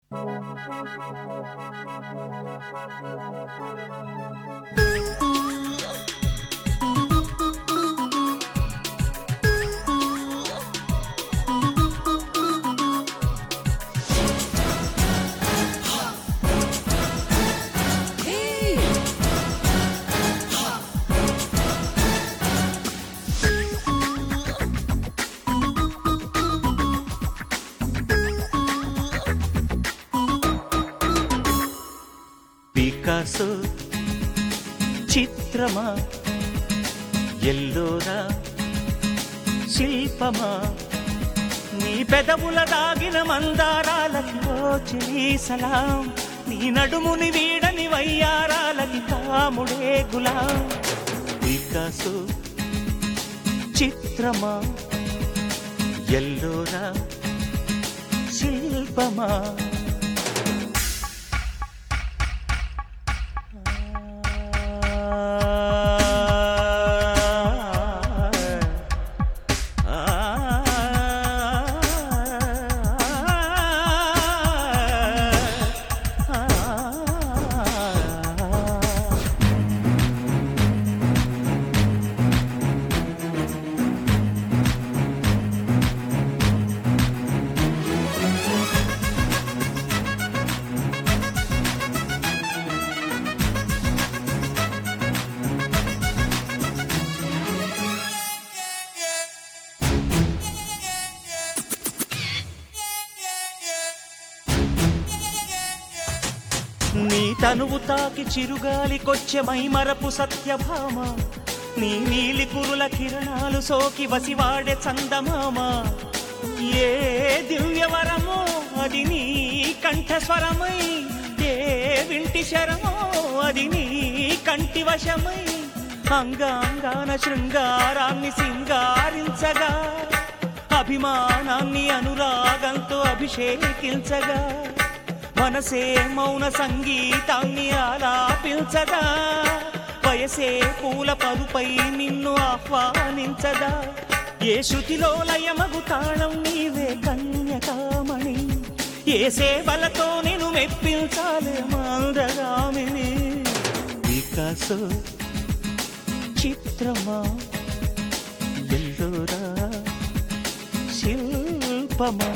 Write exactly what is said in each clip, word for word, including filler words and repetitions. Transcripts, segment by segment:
Picasso చిత్రమా, ఎల్లోరా శిల్పమా, నీ పెదవుల దాగిన మందారాలకి ఓ చెలి సలాం, నీ నడుముని వీడని వయ్యారాలకి కాముడే గులాం. పికాసో చిత్రమా, ఎల్లోరా శిల్పమా, నీ తనువు తాకి చిరుగాలికొచ్చే మైమరపు సత్యభామ, నీ నీలి కురుల కిరణాలు సోకి వసివాడే చందమామ. ఏ దివ్యవరమో అది నీ కంఠస్వరమై, ఏ వింటి శరమో అది నీ కంటి వశమై, అంగాంగాన శృంగారాన్ని సింగారించగా, అభిమానాన్ని అనురాగంతో అభిషేకించగా, మనసే మౌన సంగీతాన్ని ఆలాపించదా, వయసే పూల పరుపై నిన్ను ఆహ్వానించదా. ఏ శృతిలో లయమగు తాళం నీవే కన్యకామణి, ఏ సేవలతో నిన్ను మెప్పించాలే మందగామిని. పికాసో చిత్రమా, ఎల్లోరా శిల్పమా.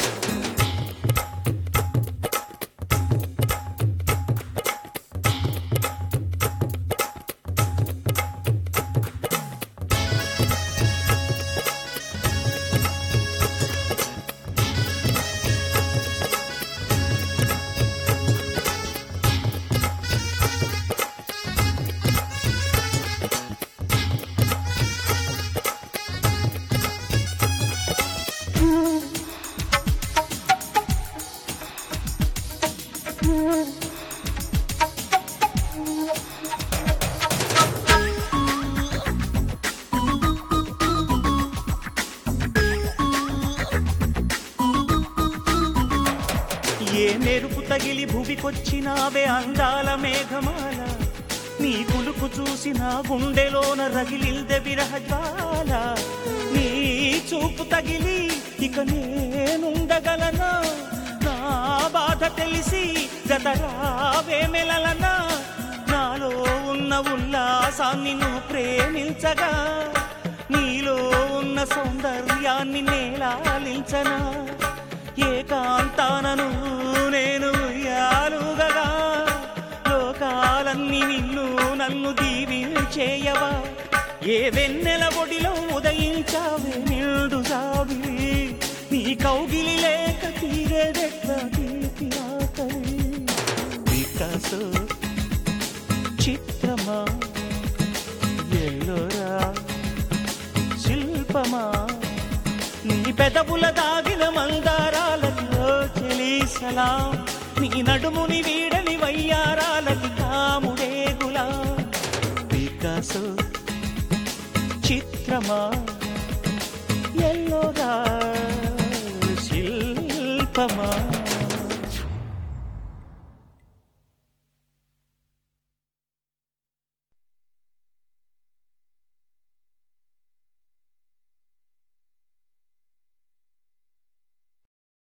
ఏ మెరుపు తగిలి భువికొచ్చినావే అందాల మేఘమాల, నీ కులుకు చూసి నా గుండెలోన రగిలిల్దె విరహజ్వాల. నీ చూపు తగిలి ఇక నేనుండగలనా, నా బాధ తెలిసి జతరావే మెలలనా. నాలో ఉన్న ఉల్లాసాన్ని నువ్వు ప్రేమించగా, నీలో ఉన్న సౌందర్యాన్ని నేలాలించనా. ఏకాంతానను నేను ఉయ్యాలుగగా, లోకాలన్నీ నిన్ను నన్ను దీవించేయవా. ఏ వెన్నెల ఒడిలో ఉదయించావే నిండు జాబిలి, నీ కౌగిలి లేక తీరేదెట్లా తీపి ఆకలి. పికాసో చిత్రమా, ఎల్లోరా శిల్పమా, నీ పెదవుల దాగిన మందారాలలో చెలి సలాం, నీ నడుముని వీడని వయ్యారాలకి కాముడే గులాం. పికాసో చిత్రమా, ఎల్లోరా శిల్పమా.